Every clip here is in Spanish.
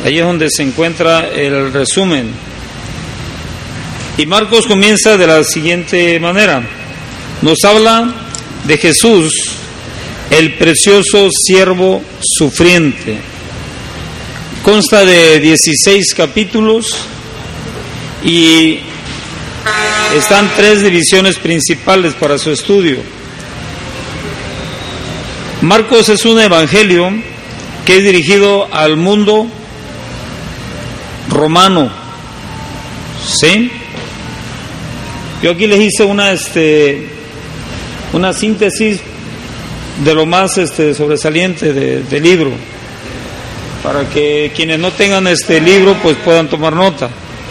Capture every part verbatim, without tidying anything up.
Ahí es donde se encuentra el resumen. Y Marcos comienza de la siguiente manera. Nos habla de Jesús, el precioso siervo sufriente. Consta de dieciséis capítulos y están tres divisiones principales para su estudio. Marcos es un evangelio que es dirigido al mundo romano, ¿sí? Yo aquí les hice una este una síntesis de lo más este sobresaliente de, del libro, para que quienes no tengan este libro pues puedan tomar nota.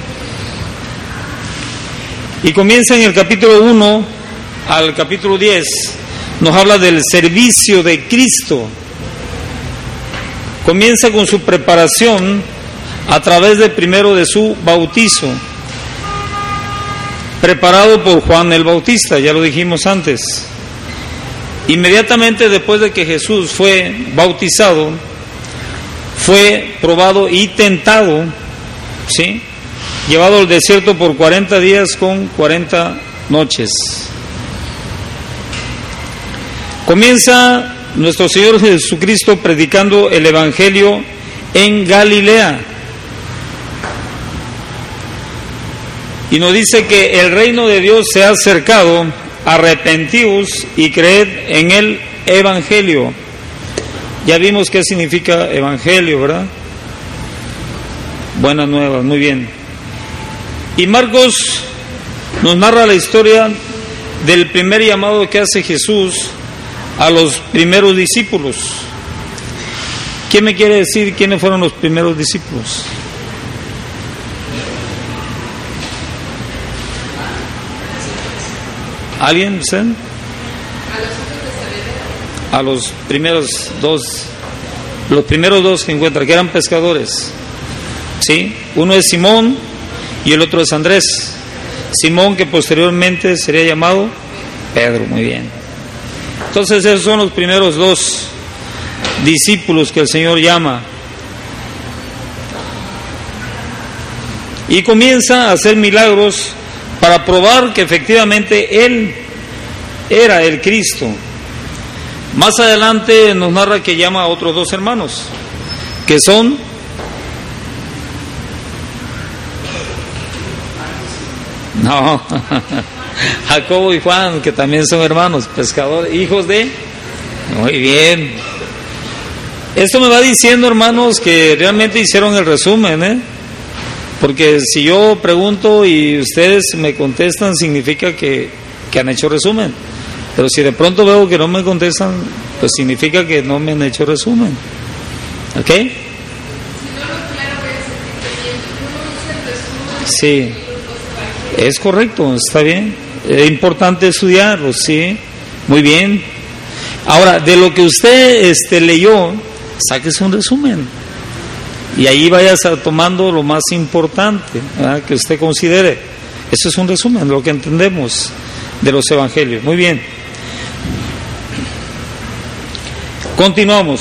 Y comienza en el capítulo uno al capítulo diez, nos habla del servicio de Cristo. Comienza con su preparación a través de primero de su bautizo, preparado por Juan el Bautista, ya lo dijimos antes. Inmediatamente después de que Jesús fue bautizado, fue probado y tentado, ¿sí? Llevado al desierto por cuarenta días con cuarenta noches. Comienza nuestro Señor Jesucristo predicando el Evangelio en Galilea. Y nos dice que el reino de Dios se ha acercado, arrepentíos y creed en el Evangelio. Ya vimos qué significa Evangelio, ¿verdad? Buenas nuevas, muy bien. Y Marcos nos narra la historia del primer llamado que hace Jesús a los primeros discípulos. ¿Quién me quiere decir quiénes fueron los primeros discípulos? ¿Alguien? ¿Usted? A los primeros dos, los primeros dos que encuentra, que eran pescadores, ¿sí? Uno es Simón y el otro es Andrés. Simón, que posteriormente sería llamado Pedro. Muy bien. Entonces esos son los primeros dos discípulos que el Señor llama. Y comienza a hacer milagros para probar que efectivamente Él era el Cristo. Más adelante nos narra que llama a otros dos hermanos, que son no Jacobo y Juan, que también son hermanos, pescadores, hijos de... Muy bien. Esto me va diciendo, hermanos, que realmente hicieron el resumen, ¿eh? Porque si yo pregunto y ustedes me contestan, significa que, que han hecho resumen. Pero si de pronto veo que no me contestan, pues significa que no me han hecho resumen. ¿Ok? Sí. Es correcto, está bien. Es importante estudiarlo, sí. Muy bien. Ahora, de lo que usted este, leyó, sáquese un resumen. Y ahí vayas tomando lo más importante, ¿verdad?, que usted considere. Eso es un resumen de lo que entendemos de los evangelios. Muy bien. Continuamos.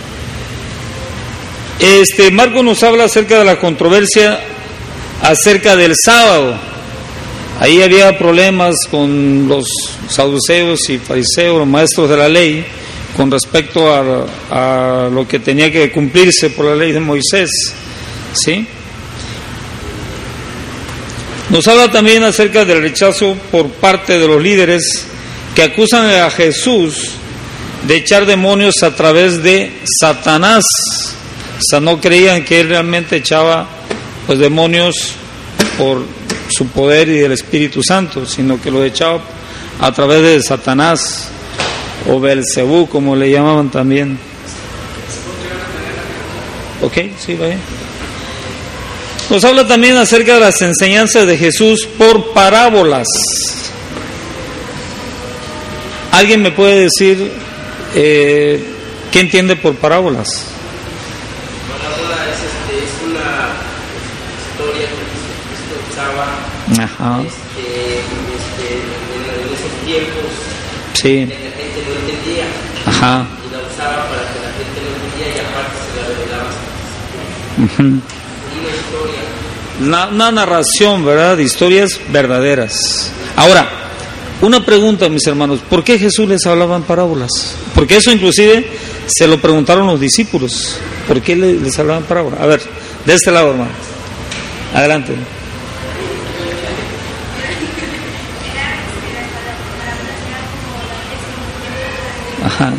Este Marcos nos habla acerca de la controversia acerca del sábado. Ahí había problemas con los saduceos y fariseos, los maestros de la ley, con respecto a, a lo que tenía que cumplirse por la ley de Moisés, ¿sí? Nos habla también acerca del rechazo por parte de los líderes que acusan a Jesús de echar demonios a través de Satanás. O sea, no creían que él realmente echaba pues demonios por su poder y del Espíritu Santo, sino que lo echaba a través de Satanás o Belcebú, como le llamaban también. Ok, sí, va bien. Nos habla también acerca de las enseñanzas de Jesús por parábolas. ¿Alguien me puede decir eh, qué entiende por parábolas? Parábola es, este, es una historia que Jesucristo usaba. Ajá. Este, este, en, en esos tiempos, sí, la gente no entendía. Ajá. Y la usaba para que la gente no entendía y aparte se la revelaba. Uh-huh. Una, una narración, ¿verdad? De historias verdaderas. Ahora, una pregunta, mis hermanos, ¿por qué Jesús les hablaba en parábolas? Porque eso inclusive se lo preguntaron los discípulos. ¿Por qué les hablaba en parábolas? A ver, de este lado, hermano. Adelante. Ajá.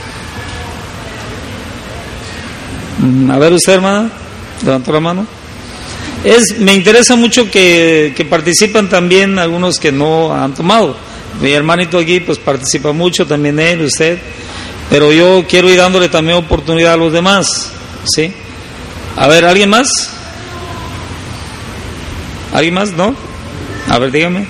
A ver usted, hermana, levantó la mano. Es, me interesa mucho que, que participan también algunos que no han tomado. Mi hermanito aquí pues participa mucho, también él, usted. Pero yo quiero ir dándole también oportunidad a los demás, ¿sí? A ver, ¿alguien más? ¿Alguien más? ¿No? A ver, dígame.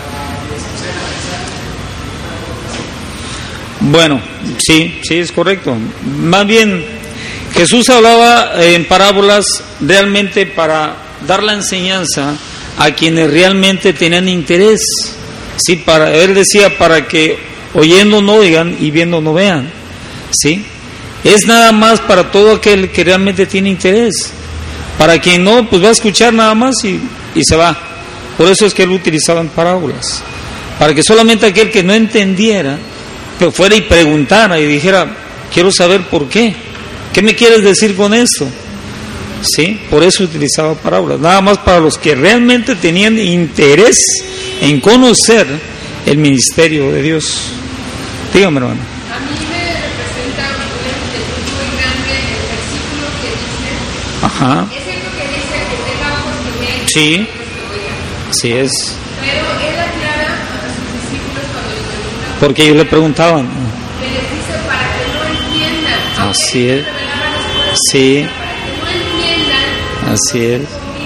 Bueno, sí, sí, es correcto. Más bien, Jesús hablaba en parábolas realmente para dar la enseñanza a quienes realmente tenían interés. Sí, para, él decía para que oyendo no oigan y viendo no vean. Sí, es nada más para todo aquel que realmente tiene interés. Para quien no, pues va a escuchar nada más y, y se va. Por eso es que él utilizaba en parábolas, para que solamente aquel que no entendiera, pero fuera y preguntara y dijera, quiero saber por qué. ¿Qué me quieres decir con esto? Sí, por eso utilizaba parábolas, nada más para los que realmente tenían interés en conocer el ministerio de Dios. Dígame, hermano. A mí me representa un ejemplo muy grande el versículo que dice, ajá, es cierto que dice que tenga ojos que vean, sí, ojos que oigan. así es. Pero él aclara a sus discípulos cuando les preguntan, Porque ellos le preguntaban. que les dice para que no entiendan. Así es. Para Sí, que no entiendan, así es.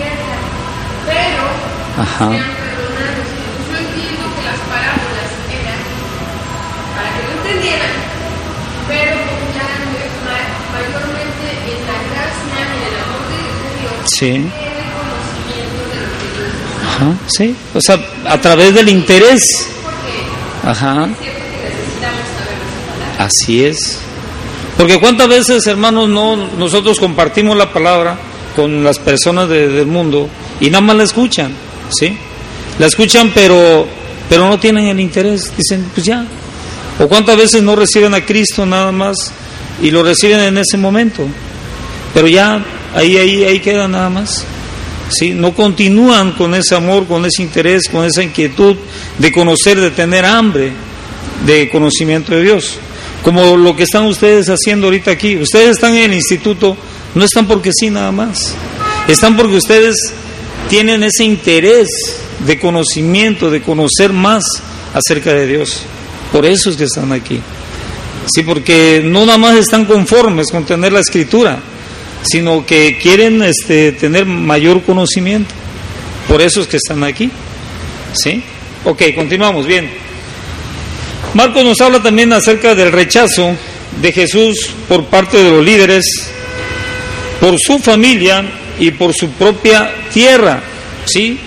pero Ajá. sean perdonados. Yo entiendo que las parábolas eran para que no entendieran, pero confiaran mayormente en la gracia y en el amor de Dios, Sí. en el conocimiento de lo que Dios es. Ajá, sí. O sea, a través del interés. Porque Ajá. es cierto que necesitamos saber las palabras. Así es. Porque cuántas veces, hermanos, no nosotros compartimos la palabra con las personas de, del mundo y nada más la escuchan, ¿sí? La escuchan, pero pero no tienen el interés. Dicen, pues ya. O cuántas veces no reciben a Cristo nada más y lo reciben en ese momento, pero ya ahí ahí ahí queda nada más. ¿Sí? No continúan con ese amor, con ese interés, con esa inquietud de conocer, de tener hambre de conocimiento de Dios. Como lo que están ustedes haciendo ahorita aquí. Ustedes están en el instituto, no están porque sí nada más. Están porque ustedes tienen ese interés de conocimiento, de conocer más acerca de Dios. Por eso es que están aquí. Sí, porque no nada más están conformes con tener la Escritura, sino que quieren este, tener mayor conocimiento. Por eso es que están aquí. ¿Sí? Ok, continuamos, bien. Marcos nos habla también acerca del rechazo de Jesús por parte de los líderes, por su familia y por su propia tierra. ¿Sí?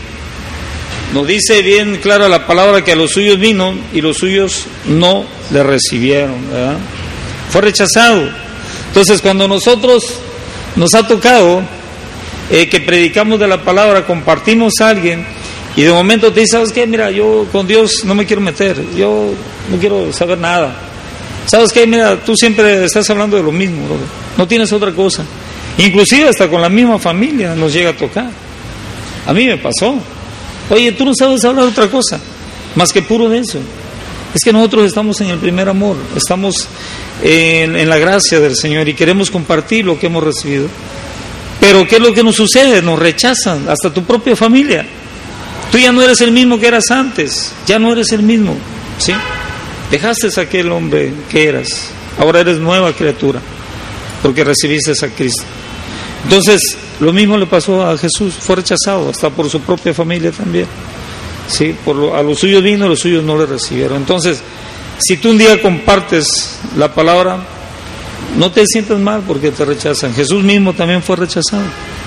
Nos dice bien clara la palabra que a los suyos vino y los suyos no le recibieron, ¿verdad? Fue rechazado. Entonces, cuando nosotros nos ha tocado eh, que predicamos de la palabra, compartimos a alguien y de momento te dice, ¿sabes qué? Mira, yo con Dios no me quiero meter, yo no quiero saber nada. ¿Sabes qué? Mira, tú siempre estás hablando de lo mismo, bro. No tienes otra cosa. Inclusive hasta con la misma familia nos llega a tocar. A mí me pasó. Oye, tú no sabes hablar de otra cosa, más que puro de eso. Es que nosotros estamos en el primer amor, estamos en, en la gracia del Señor y queremos compartir lo que hemos recibido. Pero ¿qué es lo que nos sucede? Nos rechazan, hasta tu propia familia. Tú ya no eres el mismo que eras antes, ya no eres el mismo, ¿sí? Dejaste a aquel hombre que eras, ahora eres nueva criatura, porque recibiste a Cristo. Entonces, lo mismo le pasó a Jesús, fue rechazado hasta por su propia familia también. Sí, por lo, a los suyos vino, a los suyos no le recibieron. Entonces, si tú un día compartes la palabra, no te sientas mal porque te rechazan. Jesús mismo también fue rechazado.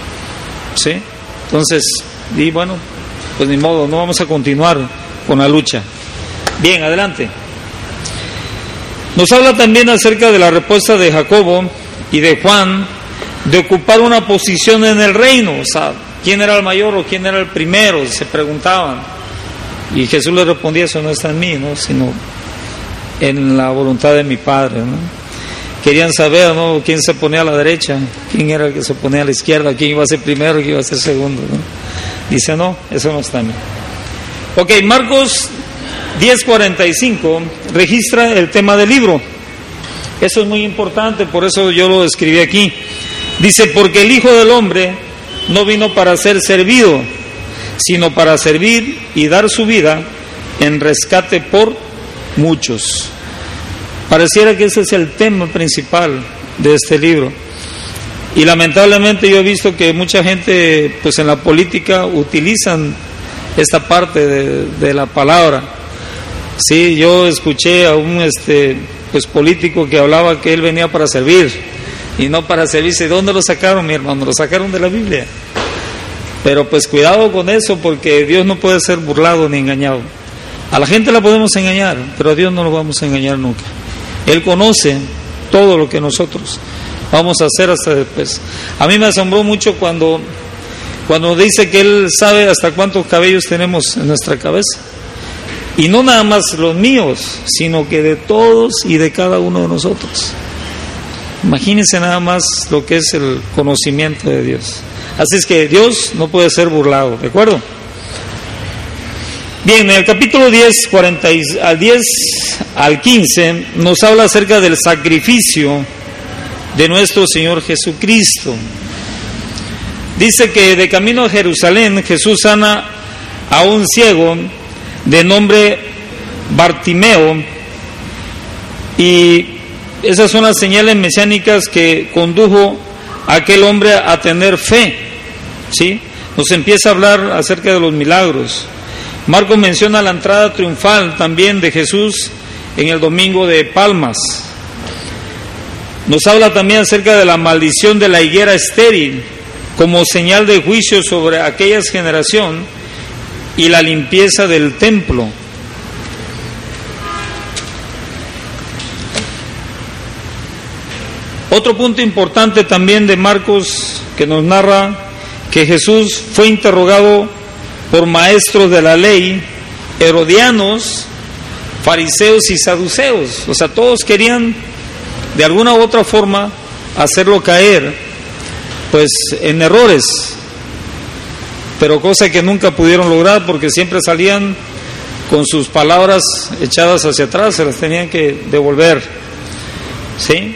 ¿Sí? Entonces, y bueno, pues ni modo, no vamos a continuar con la lucha. Bien, adelante. Nos habla también acerca de la respuesta de Jacobo y de Juan de ocupar una posición en el reino. O sea, ¿quién era el mayor o quién era el primero? Se preguntaban. Y Jesús le respondía, eso no está en mí, ¿no? Sino en la voluntad de mi Padre, ¿no? Querían saber, ¿no?, quién se ponía a la derecha, quién era el que se ponía a la izquierda, quién iba a ser primero y quién iba a ser segundo, ¿no? Dice, no, eso no está en mí. Ok, Marcos diez cuarenta y cinco registra el tema del libro. Eso es muy importante, por eso yo lo escribí aquí. Dice, porque el Hijo del Hombre no vino para ser servido, sino para servir y dar su vida en rescate por muchos. Pareciera que ese es el tema principal de este libro. Y lamentablemente yo he visto que mucha gente, pues en la política, utilizan esta parte de, de la palabra. Sí, yo escuché a un este, pues político que hablaba que él venía para servir y no para servirse. ¿De dónde lo sacaron, mi hermano? Lo sacaron de la Biblia. Pero pues cuidado con eso, porque Dios no puede ser burlado ni engañado. A la gente la podemos engañar, pero a Dios no lo vamos a engañar nunca. Él conoce todo lo que nosotros vamos a hacer hasta después. A mí me asombró mucho cuando, cuando dice que Él sabe hasta cuántos cabellos tenemos en nuestra cabeza. Y no nada más los míos, sino que de todos y de cada uno de nosotros. Imagínense nada más lo que es el conocimiento de Dios. Así es que Dios no puede ser burlado, ¿de acuerdo? Bien, en el capítulo diez, cuarenta, al diez al quince, nos habla acerca del sacrificio de nuestro Señor Jesucristo. Dice que de camino a Jerusalén, Jesús sana a un ciego de nombre Bartimeo, y esas son las señales mesiánicas que condujo a aquel hombre a tener fe, ¿sí? Nos empieza a hablar acerca de los milagros. Marcos menciona la entrada triunfal también de Jesús en el domingo de Palmas. Nos habla también acerca de la maldición de la higuera estéril como señal de juicio sobre aquella generación y la limpieza del templo. Otro punto importante también de Marcos que nos narra que Jesús fue interrogado por maestros de la ley, herodianos, fariseos y saduceos. O sea, todos querían de alguna u otra forma hacerlo caer pues en errores, pero cosa que nunca pudieron lograr porque siempre salían con sus palabras echadas hacia atrás, se las tenían que devolver, ¿sí?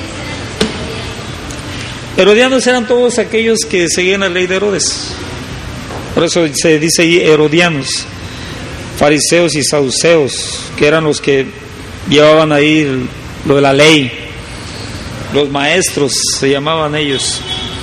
Herodianos eran todos aquellos que seguían la ley de Herodes. Por eso se dice ahí herodianos, fariseos y saduceos, que eran los que llevaban ahí lo de la ley, los maestros se llamaban ellos.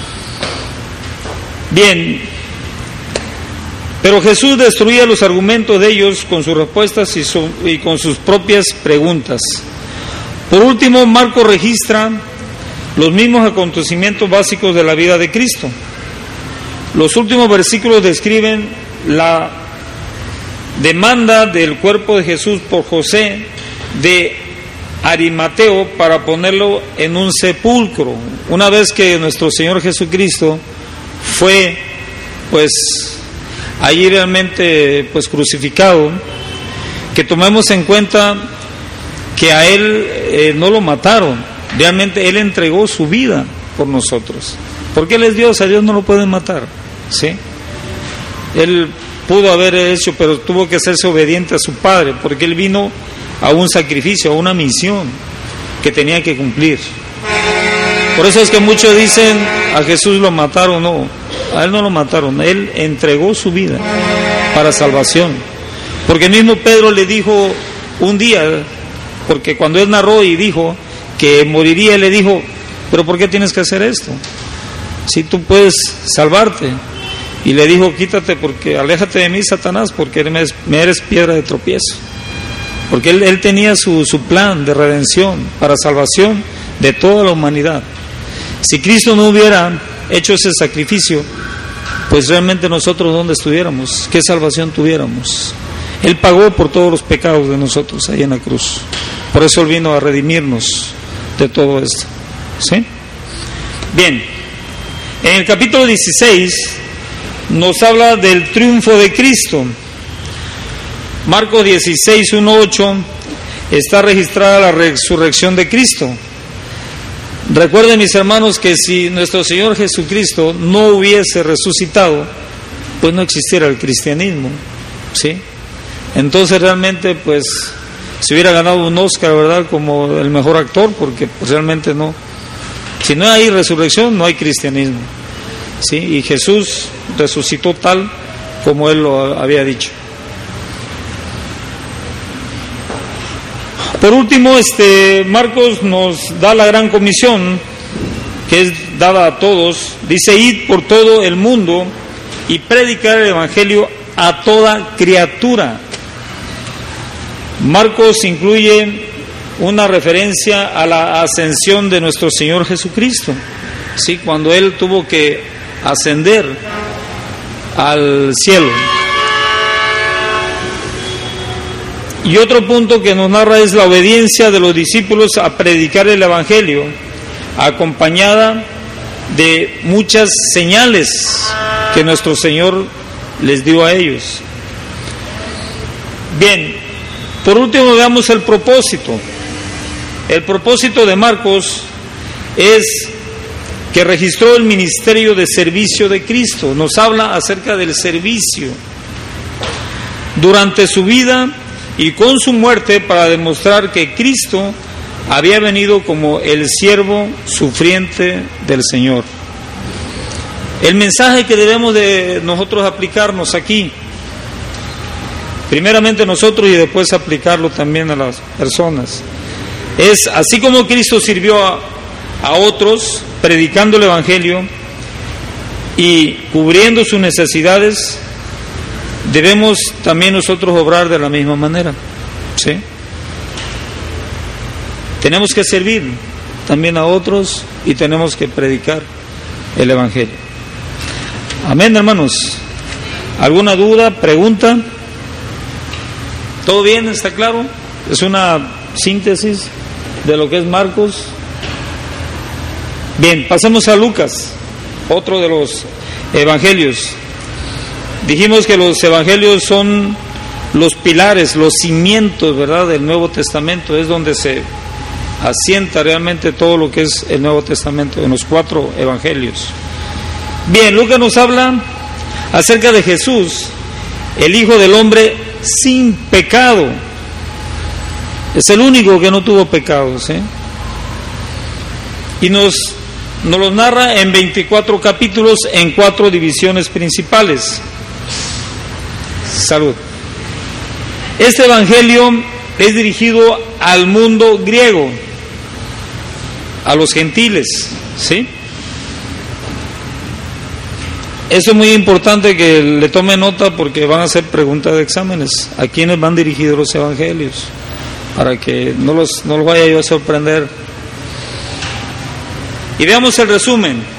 Bien, pero Jesús destruía los argumentos de ellos con sus respuestas y, su, y con sus propias preguntas. Por último, Marcos registra los mismos acontecimientos básicos de la vida de Cristo. Los últimos versículos describen la demanda del cuerpo de Jesús por José de Arimateo para ponerlo en un sepulcro. Una vez que nuestro Señor Jesucristo fue pues allí realmente pues crucificado, que tomemos en cuenta que a Él eh, no lo mataron, realmente Él entregó su vida por nosotros, porque Él es Dios, a Dios no lo pueden matar, ¿sí? Él pudo haber hecho, pero tuvo que hacerse obediente a su Padre, porque Él vino a un sacrificio, a una misión que tenía que cumplir. Por eso es que muchos dicen, a Jesús lo mataron. No, a Él no lo mataron, Él entregó su vida para salvación. Porque mismo Pedro le dijo un día, porque cuando Él narró y dijo que moriría, Él le dijo, pero ¿por qué tienes que hacer esto? Si tú puedes salvarte. Y le dijo, quítate, porque aléjate de mí, Satanás, porque me eres piedra de tropiezo. Porque él, él tenía su, su plan de redención para salvación de toda la humanidad. Si Cristo no hubiera hecho ese sacrificio, pues realmente nosotros ¿dónde estuviéramos? ¿Qué salvación tuviéramos? Él pagó por todos los pecados de nosotros ahí en la cruz. Por eso Él vino a redimirnos de todo esto. ¿Sí? Bien. En el capítulo dieciséis nos habla del triunfo de Cristo. Marcos dieciséis, uno, ocho está registrada la resurrección de Cristo. Recuerden, mis hermanos, que si nuestro Señor Jesucristo no hubiese resucitado, pues no existiera el cristianismo, ¿sí? Entonces realmente pues se hubiera ganado un Oscar, ¿verdad?, como el mejor actor, porque pues, realmente no. Si no hay resurrección, no hay cristianismo, ¿sí? Y Jesús resucitó tal como Él lo había dicho. Por último, este Marcos nos da la gran comisión, que es dada a todos. Dice: id por todo el mundo y predicar el evangelio a toda criatura. Marcos incluye una referencia a la ascensión de nuestro Señor Jesucristo, ¿sí?, cuando Él tuvo que ascender al cielo. Y otro punto que nos narra es la obediencia de los discípulos a predicar el evangelio, acompañada de muchas señales que nuestro Señor les dio a ellos. Bien, por último veamos el propósito. El propósito de Marcos es que registró el ministerio de servicio de Cristo. Nos habla acerca del servicio durante su vida y con su muerte, para demostrar que Cristo había venido como el siervo sufriente del Señor. El mensaje que debemos de nosotros aplicarnos aquí, primeramente nosotros y después aplicarlo también a las personas, es: así como Cristo sirvió a, a otros predicando el evangelio y cubriendo sus necesidades, debemos también nosotros obrar de la misma manera, ¿sí? Tenemos que servir también a otros y tenemos que predicar el evangelio. Amén, hermanos. ¿Alguna duda, pregunta? ¿Todo bien? ¿Está claro? Es una síntesis de lo que es Marcos. Bien, pasemos a Lucas, otro de los evangelios. Dijimos que los evangelios son los pilares, los cimientos, ¿verdad?, del Nuevo Testamento. Es donde se asienta realmente todo lo que es el Nuevo Testamento, en los cuatro evangelios. Bien, Lucas nos habla acerca de Jesús, el Hijo del Hombre sin pecado. Es el único que no tuvo pecados, ¿eh? Y nos, nos los narra en veinticuatro capítulos, en cuatro divisiones principales. Salud. Este evangelio es dirigido al mundo griego, a los gentiles, ¿sí? Eso es muy importante que le tome nota, porque van a hacer preguntas de exámenes. ¿A quiénes van dirigidos los evangelios? Para que no los, no los vaya yo a sorprender. Y veamos el resumen.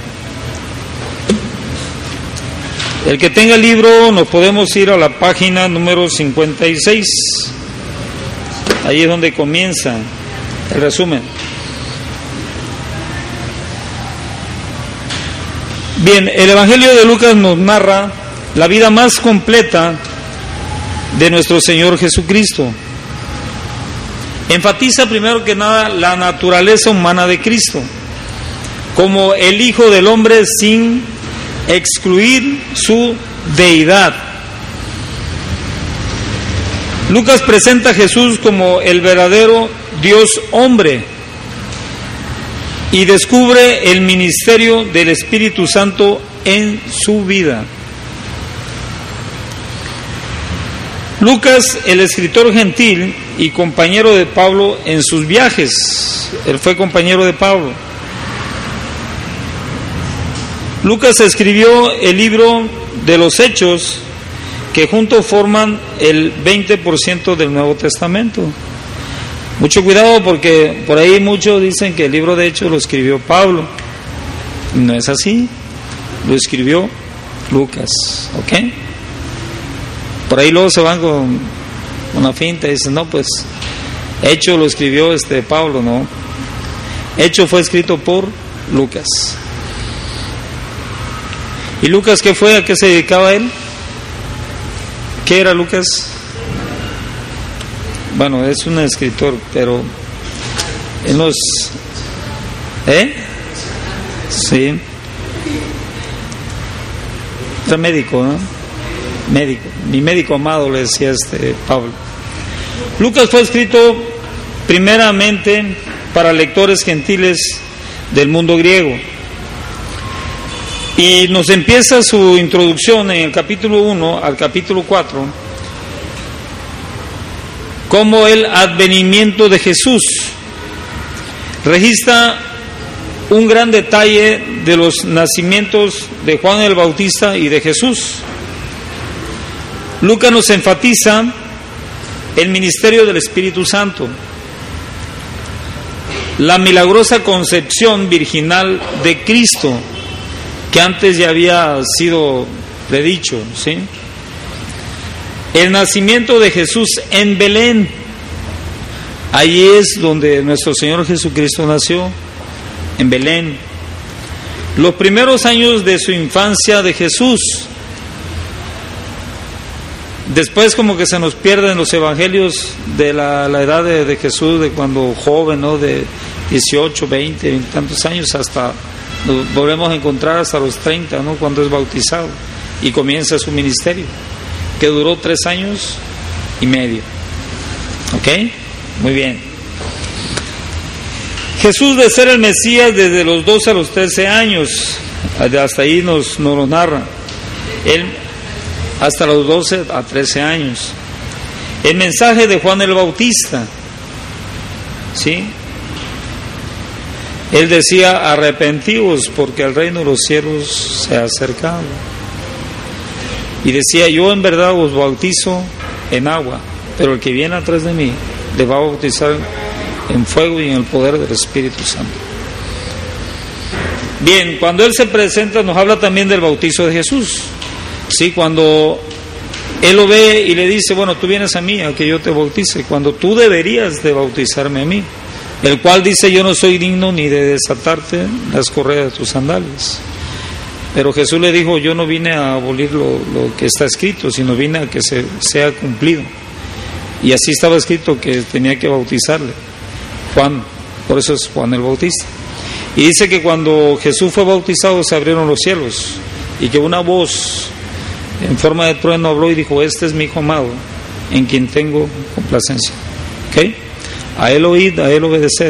El que tenga el libro, nos podemos ir a la página número cincuenta y seis. Ahí es donde comienza el resumen. Bien, el Evangelio de Lucas nos narra la vida más completa de nuestro Señor Jesucristo. Enfatiza primero que nada la naturaleza humana de Cristo, como el Hijo del Hombre, sin excluir su deidad. Lucas presenta a Jesús como el verdadero Dios hombre y descubre el ministerio del Espíritu Santo en su vida. Lucas, el escritor gentil y compañero de Pablo en sus viajes, él fue compañero de Pablo. Lucas escribió el libro de los Hechos, que juntos forman el veinte por ciento del Nuevo Testamento. Mucho cuidado, porque por ahí muchos dicen que el libro de Hechos lo escribió Pablo. No es así, lo escribió Lucas, ¿ok? Por ahí luego se van con una finta y dicen: no, pues Hechos lo escribió este Pablo. No, Hechos fue escrito por Lucas. ¿Y Lucas qué fue? ¿A qué se dedicaba él? ¿Qué era Lucas? Bueno, es un escritor, pero en los... ¿Eh? Sí. Era médico, ¿no? Médico. Mi médico amado, le decía este Pablo. Lucas fue escrito primeramente para lectores gentiles del mundo griego. Y nos empieza su introducción en el capítulo uno al capítulo cuatro como el advenimiento de Jesús. Registra un gran detalle de los nacimientos de Juan el Bautista y de Jesús. Lucas nos enfatiza el ministerio del Espíritu Santo, la milagrosa concepción virginal de Cristo, que antes ya había sido predicho, ¿sí? El nacimiento de Jesús en Belén. Allí es donde nuestro Señor Jesucristo nació, en Belén. Los primeros años de su infancia de Jesús. Después como que se nos pierden los evangelios de la, la edad de, de Jesús, de cuando joven, ¿no? De dieciocho, veinte, veinte tantos años, hasta nos volvemos a encontrar hasta los treinta, ¿no? Cuando es bautizado y comienza su ministerio, que duró tres años y medio. ¿Ok? Muy bien. Jesús, de ser el Mesías desde los doce a los trece años, hasta ahí nos, nos lo narra. Él, hasta los doce a trece años. El mensaje de Juan el Bautista, ¿sí? Él decía: arrepentíos, porque el reino de los cielos se ha acercado. Y decía: yo en verdad os bautizo en agua, pero el que viene atrás de mí le va a bautizar en fuego y en el poder del Espíritu Santo. Bien, cuando Él se presenta nos habla también del bautizo de Jesús. Sí, cuando Él lo ve y le dice: bueno, tú vienes a mí a que yo te bautice, cuando tú deberías de bautizarme a mí. El cual dice: yo no soy digno ni de desatarte las correas de tus sandalias. Pero Jesús le dijo: yo no vine a abolir lo, lo que está escrito, sino vine a que se, sea cumplido. Y así estaba escrito que tenía que bautizarle Juan, por eso es Juan el Bautista. Y dice que cuando Jesús fue bautizado se abrieron los cielos y que una voz en forma de trueno habló y dijo: este es mi Hijo amado, en quien tengo complacencia. ¿Ok? A Él oíd, a Él obedeced.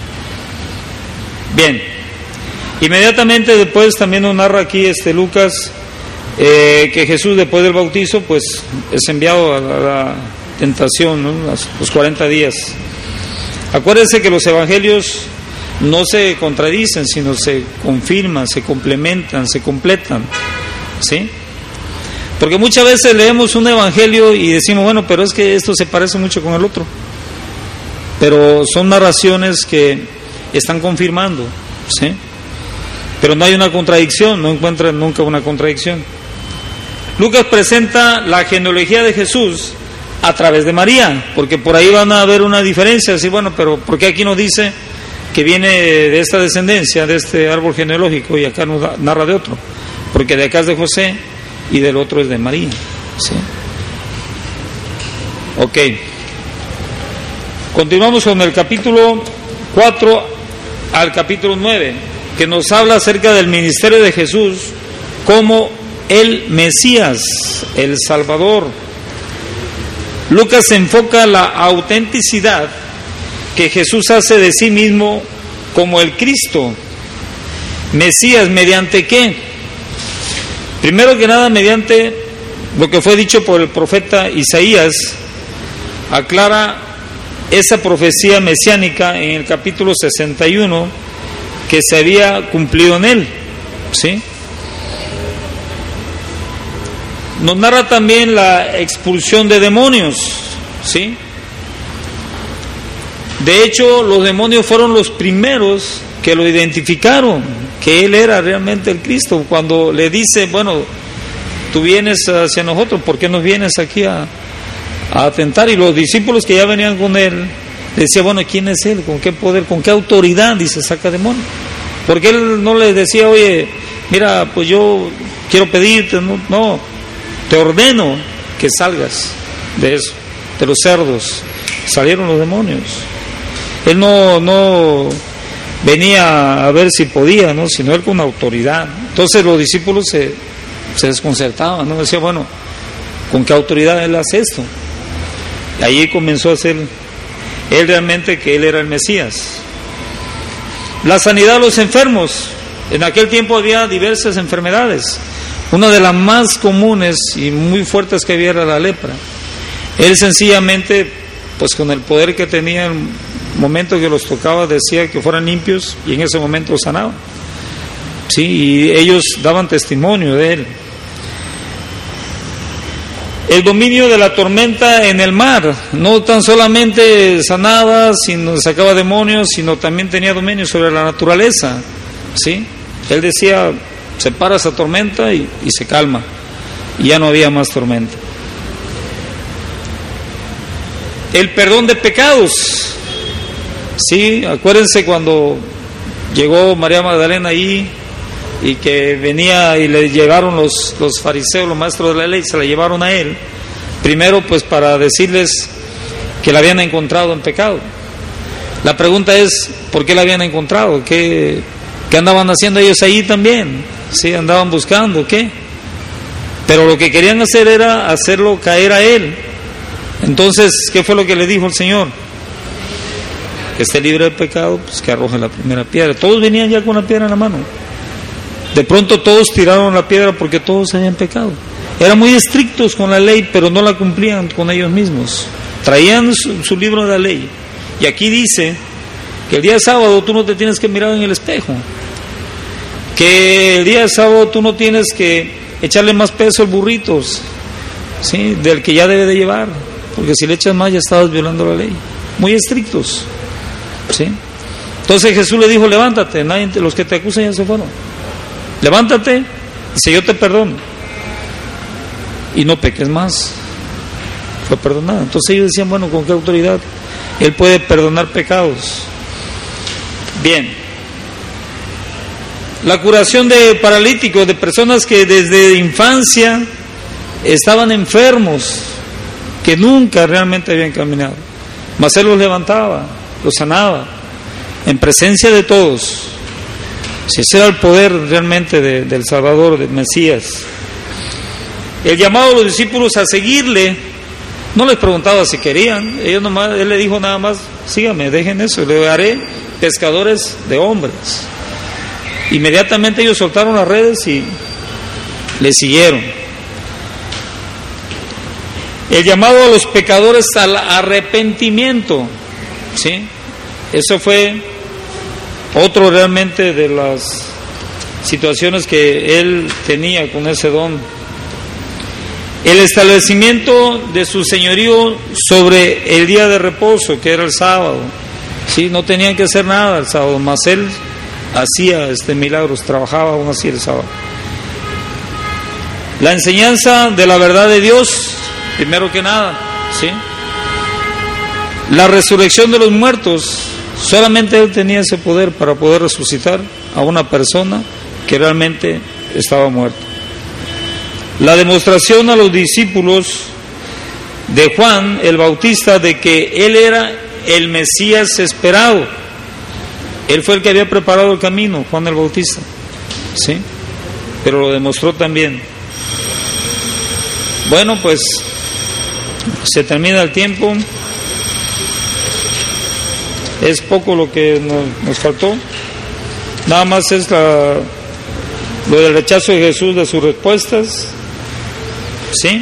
Bien. Inmediatamente después también nos narra aquí este Lucas eh, que Jesús, después del bautizo, pues es enviado a la, a la tentación, ¿no? Los cuarenta días. Acuérdense que los evangelios no se contradicen, sino se confirman, se complementan, se completan, ¿sí? Porque muchas veces leemos un evangelio y decimos: bueno, pero es que esto se parece mucho con el otro. Pero son narraciones que están confirmando, ¿sí? Pero no hay una contradicción, no encuentran nunca una contradicción. Lucas presenta la genealogía de Jesús a través de María, porque por ahí van a haber una diferencia. Así, bueno, pero ¿por qué aquí nos dice que viene de esta descendencia, de este árbol genealógico, y acá nos narra de otro? Porque de acá es de José y del otro es de María, ¿sí? Ok. Continuamos con el capítulo cuatro al capítulo nueve, que nos habla acerca del ministerio de Jesús como el Mesías, el Salvador. Lucas enfoca la autenticidad que Jesús hace de sí mismo como el Cristo, Mesías. ¿Mediante qué? Primero que nada, mediante lo que fue dicho por el profeta Isaías. Aclara esa profecía mesiánica en el capítulo sesenta y uno que se había cumplido en él, ¿sí? Nos narra también la expulsión de demonios, ¿sí? De hecho, los demonios fueron los primeros que lo identificaron, que él era realmente el Cristo. Cuando le dice: bueno, tú vienes hacia nosotros, ¿por qué nos vienes aquí a, a atentar? Y los discípulos que ya venían con él, le decía: bueno, ¿quién es él? ¿Con qué poder? ¿Con qué autoridad? Dice: saca demonios. Porque él no les decía: oye, mira, pues yo quiero pedirte, no, no, te ordeno que salgas de eso, de los cerdos. Salieron los demonios. Él no, no venía a ver si podía, ¿no? Sino él con autoridad. Entonces los discípulos se, se desconcertaban, ¿no? Decían, bueno, ¿con qué autoridad él hace esto? Y ahí comenzó a hacer él realmente que él era el Mesías. La sanidad de los enfermos. En aquel tiempo había diversas enfermedades. Una de las más comunes y muy fuertes que había era la lepra. Él sencillamente, pues con el poder que tenía, en el momento que los tocaba, decía que fueran limpios y en ese momento los sanaba. Sí, y ellos daban testimonio de él. El dominio de la tormenta en el mar, no tan solamente sanaba, sino sacaba demonios, sino también tenía dominio sobre la naturaleza. ¿Sí? Él decía, se para esa tormenta y, y se calma, y ya no había más tormenta. El perdón de pecados. Sí, acuérdense cuando llegó María Magdalena ahí y que venía y le llevaron los, los fariseos, los maestros de la ley, se la llevaron a él, primero pues para decirles que la habían encontrado en pecado. La pregunta es, ¿por qué la habían encontrado? ¿Qué, qué andaban haciendo ellos ahí también? ¿Sí? ¿Andaban buscando qué? Pero lo que querían hacer era hacerlo caer a él. Entonces, ¿qué fue lo que le dijo el Señor? Que esté libre de pecado, pues que arroje la primera piedra. Todos venían ya con la piedra en la mano. De pronto todos tiraron la piedra porque todos habían pecado. Eran muy estrictos con la ley, pero no la cumplían con ellos mismos. Traían su, su libro de la ley. Y aquí dice que el día de sábado tú no te tienes que mirar en el espejo. Que el día de sábado tú no tienes que echarle más peso al burrito, ¿sí? Del que ya debe de llevar. Porque si le echas más ya estabas violando la ley. Muy estrictos, ¿sí? Entonces Jesús le dijo, levántate, nadie, los que te acusan ya se fueron. Levántate, dice, yo te perdono. Y no peques más. Fue perdonado. Entonces ellos decían, bueno, ¿con qué autoridad Él puede perdonar pecados? Bien. La curación de paralíticos, de personas que desde infancia estaban enfermos, que nunca realmente habían caminado. Mas Él los levantaba, los sanaba, en presencia de todos. Si ese era el poder realmente de, del Salvador, del Mesías. El llamado a los discípulos a seguirle, no les preguntaba si querían, ellos nomás, Él le dijo nada más, síganme, dejen eso, le haré pescadores de hombres. Inmediatamente ellos soltaron las redes y le siguieron. El llamado a los pecadores al arrepentimiento, ¿sí? Eso fue otro realmente de las situaciones que él tenía con ese don. El establecimiento de su señorío sobre el día de reposo, que era el sábado, ¿sí? No tenían que hacer nada el sábado, más él hacía este milagros, trabajaba aún así el sábado. La enseñanza de la verdad de Dios, primero que nada, ¿sí? La resurrección de los muertos, solamente Él tenía ese poder para poder resucitar a una persona que realmente estaba muerta. La demostración a los discípulos de Juan el Bautista de que Él era el Mesías esperado. Él fue el que había preparado el camino, Juan el Bautista, ¿sí? Pero lo demostró también. Bueno, pues se termina el tiempo. Es poco lo que nos, nos faltó. Nada más es la, lo del rechazo de Jesús de sus respuestas, ¿sí?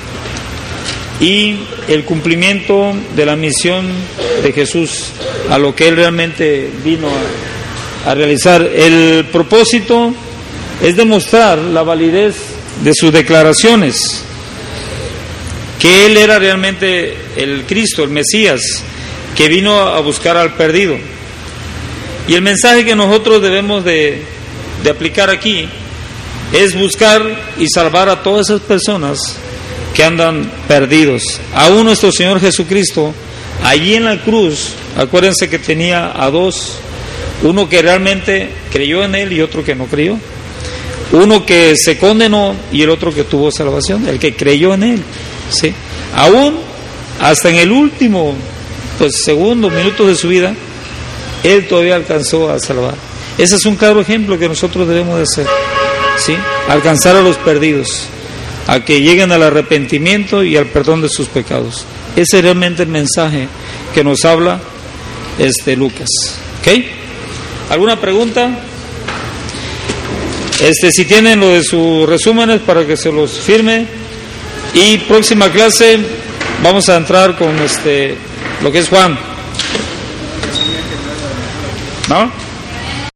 Y el cumplimiento de la misión de Jesús a lo que Él realmente vino a, a realizar. El propósito es demostrar la validez de sus declaraciones, que Él era realmente el Cristo, el Mesías, que vino a buscar al perdido. Y el mensaje que nosotros debemos de, de aplicar aquí es buscar y salvar a todas esas personas que andan perdidos. Aún nuestro Señor Jesucristo, allí en la cruz, acuérdense que tenía a dos, uno que realmente creyó en Él y otro que no creyó. Uno que se condenó y el otro que tuvo salvación, el que creyó en él, ¿sí? Aún hasta en el último pues, segundo, minuto de su vida, él todavía alcanzó a salvar. Ese es un claro ejemplo que nosotros debemos de hacer, ¿sí? Alcanzar a los perdidos, a que lleguen al arrepentimiento y al perdón de sus pecados. Ese es realmente el mensaje que nos habla este Lucas. ¿Ok? ¿Alguna pregunta? Este, si tienen lo de sus resúmenes para que se los firme. Y próxima clase vamos a entrar con este lo que es Juan. ¿No?